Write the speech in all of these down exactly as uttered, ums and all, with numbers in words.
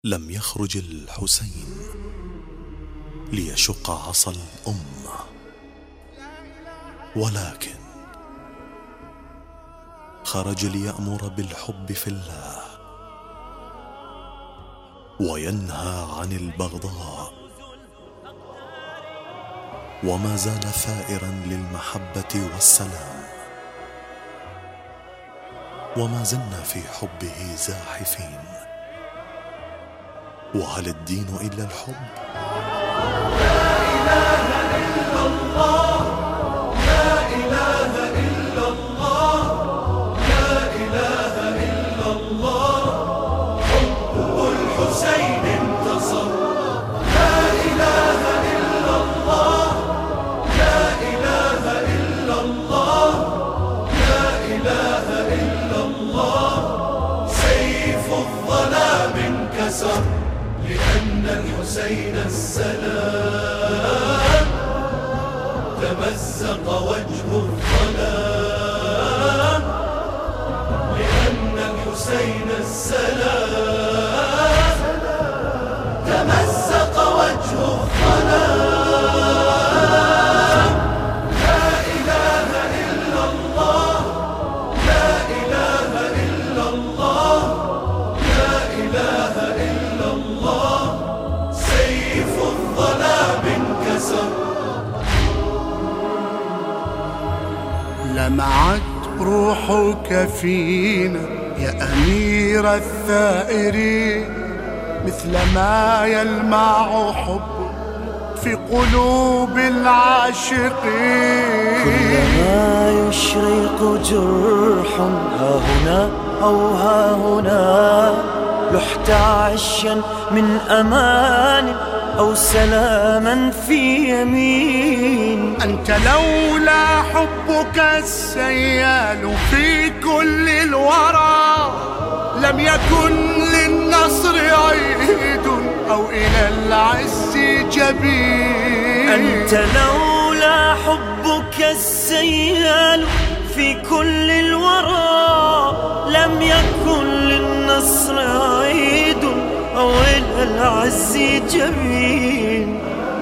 لم يخرج الحسين ليشق عصا الأمة، ولكن خرج ليأمر بالحب في الله وينهى عن البغضاء، وما زال ثائرا للمحبة والسلام، وما زلنا في حبه زاحفين. وهل الدين إلا الحب؟ لا إله إلا الله، لا إله إلا الله، لا إله إلا الله. حب الحسين انتصر. لا إله إلا الله، لا إله إلا الله، لا إله إلا الله. سيف الظلام انكسر لأن الحسين السلام. تمزق وجه الظلام لأن الحسين السلام. تمزق وجه الظلام. لا إله إلا الله، لا إله إلا الله، لا إله إلا الله. سيف الظلام انكسر. لمعت روحك فينا يا أمير الثائرين، مثل ما يلمع حب في قلوب العاشقين. كلما يشرق جرح ها هنا أو ها هنا، لحت عشا من أمان أو سلاما في يمين. أنت لولا حبك السيال في كل الورى، لم يكن للنصر عيد أو إلى العز جبين. أنت لولا حبك السيال في كل الورى، لم يكن للنصر عيد أو إلى العز جبين.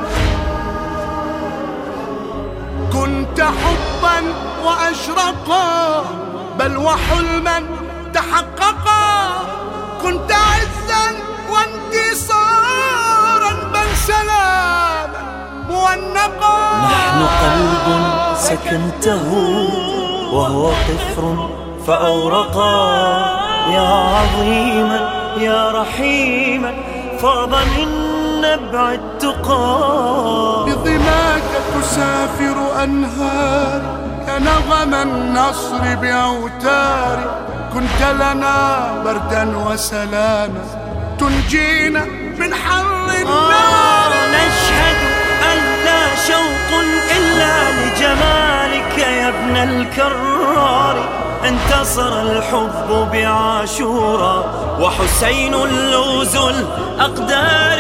كنت حبا وأشرقا بل وحلما تحققا، كنت عزا وانتصارا بل سلاما مونقا. نحن قلب سكنته وهو قفر فأورقا، يا عظيما يا رحيما فاض من نبع التقى. بضماك تسافر أنهار يا نغم النصر بأوتار. كنت لنا بردا وسلاما تنجينا من حر النار. آه نشهد أن لا شوق إلا لجمالك يا ابن الكرار. انتصر الحب بعاشورا وحسين لوز الأقدار.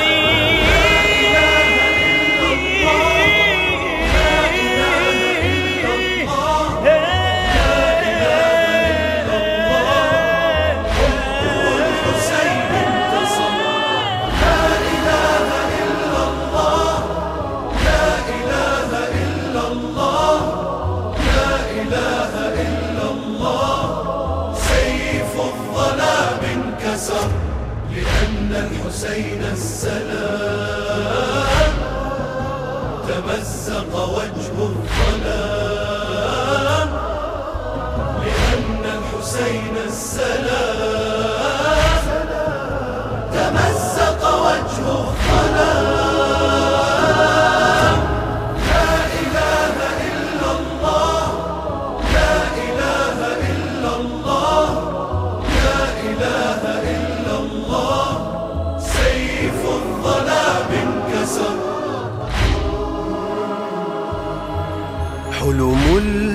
لأن الحسين السلام. تمزق وجه الظلام لأن الحسين السلام. تمزق وجه الظلام. لا إله إلا الله، لا إله إلا الله، لا إله إلا الله. سيف الظلام انكسر. حلم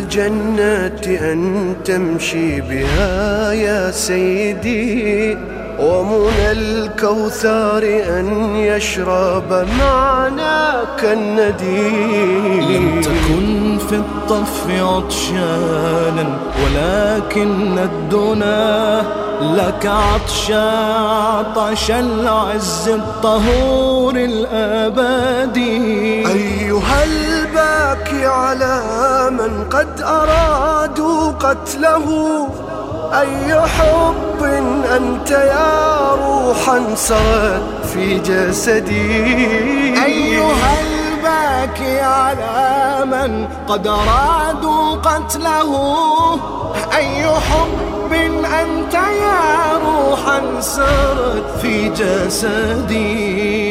الجنة أن تمشي بها يا سيدي، ومنى الكوثر أن يشرب معناك النديم. لم تكن في الطف عطشانا ولكن الدنا لك عطشا عطش العز الطهور الأبدي. أيها الباكي على من قد أرادوا قتله، أي حب أنت يا روحا سرت في جسدي. أيها الباكي على من قد أرادوا قتله، أي حب أنت يا روحا سرت في جسدي.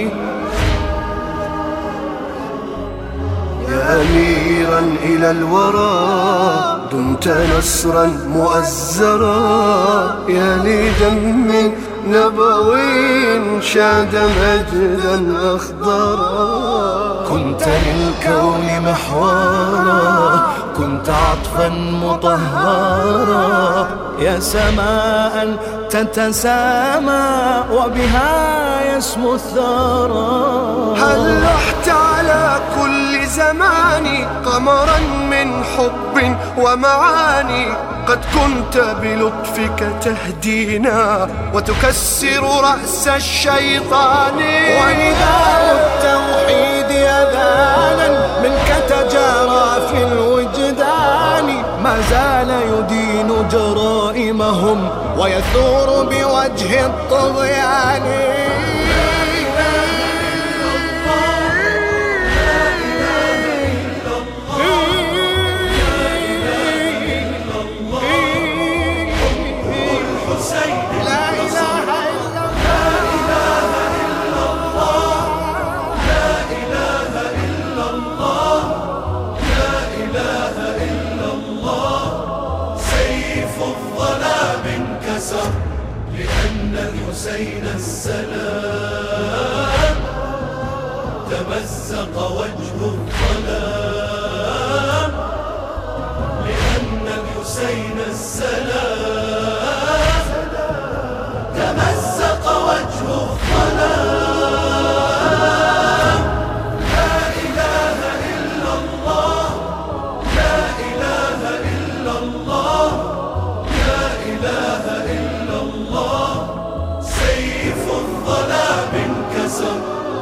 يا أميرا إلى الورى دمت نصرا مؤزرا، يا لدم نبوي شاد مجدا أخضرا. كنت للكون محورا، كنت عطفا مطهرا، يا سماء تتسامى وبها يسمو الثرى. هل لحت على كل زمان قمرا من حب ومعاني، قد كنت بلطفك تهدينا وتكسر رأس الشيطان. ونداء التوحيد أذانا منك تجارى في الوجدان، ما زال يدين جرائمهم ويثور بوجه الطغيان. لأن الحسين السلام تمزق وجه الظلام. لأن الحسين السلام تمزق وجه الظلام. لا إله إلا الله، لا إله إلا الله، لا إله إلا الله. سيف الظلام انكسر.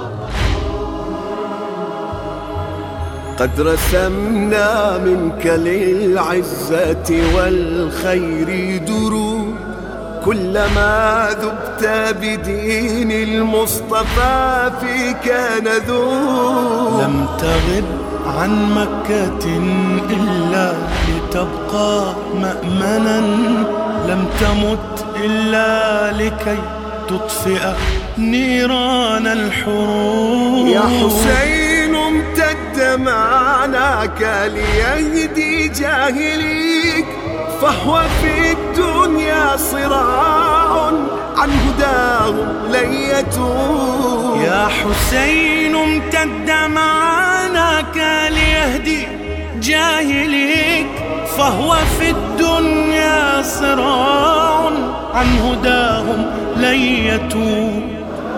قد رسمنا منك للعزة والخير دروب، كلما ذبت بدين المصطفى فيك نذوب. لم تغب عن مكة إلا لتبقى مأمنا، لم تمت إلا لكي تطفئ نيران الحروب. يا حسين امتد معناك ليهدي جاهليك، فهو في الدنيا صراع عن هداهم لن يتوب. يا حسين امتد معناك ليهدي جاهليك، فهو في الدنيا صراع عن هداهم لن يتوب.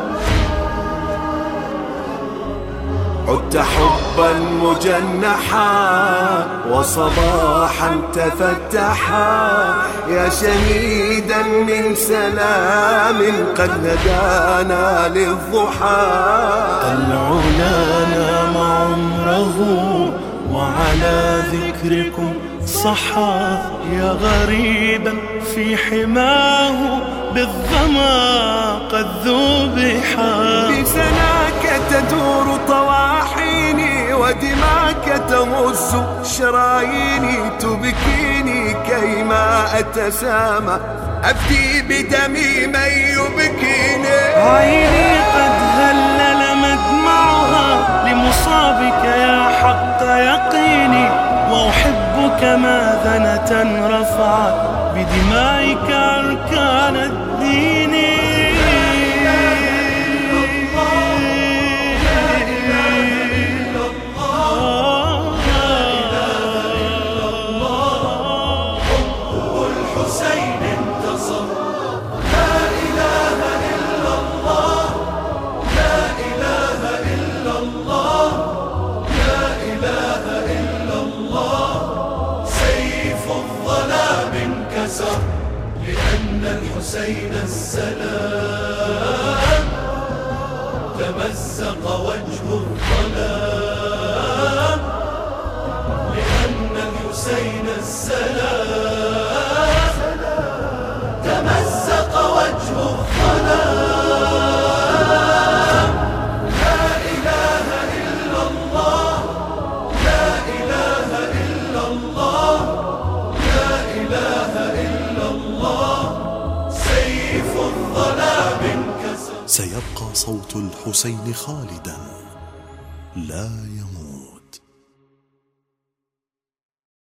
عدت حبا مجنحا وصباحا تفتحا، يا شهيدا من سلام قد ندانا للضحى. العلا نام عمره وعلى ذكركم صحى، يا غريبا في حماه بالظما قد ذبحا. بسناك تدور طواحيني ودماك تمز شراييني، تبكيني كيما أتسامى أبكي بدمي من يبكيني. عيني قد هلل مدمعها لمصابك يا حق يقيني، وأحبك ما ذنة رفعت بدمائك أركان الدين. الحسين انتصر. لا إله الحسين السلام تمزق وجه الظلام لأن الحسين السلام تمزق وجه الظلام لا إله إلا الله لا إله إلا الله لا إله إلا الله سيف الظلام انكسر. سيبقى صوت الحسين خالدا لا يموت.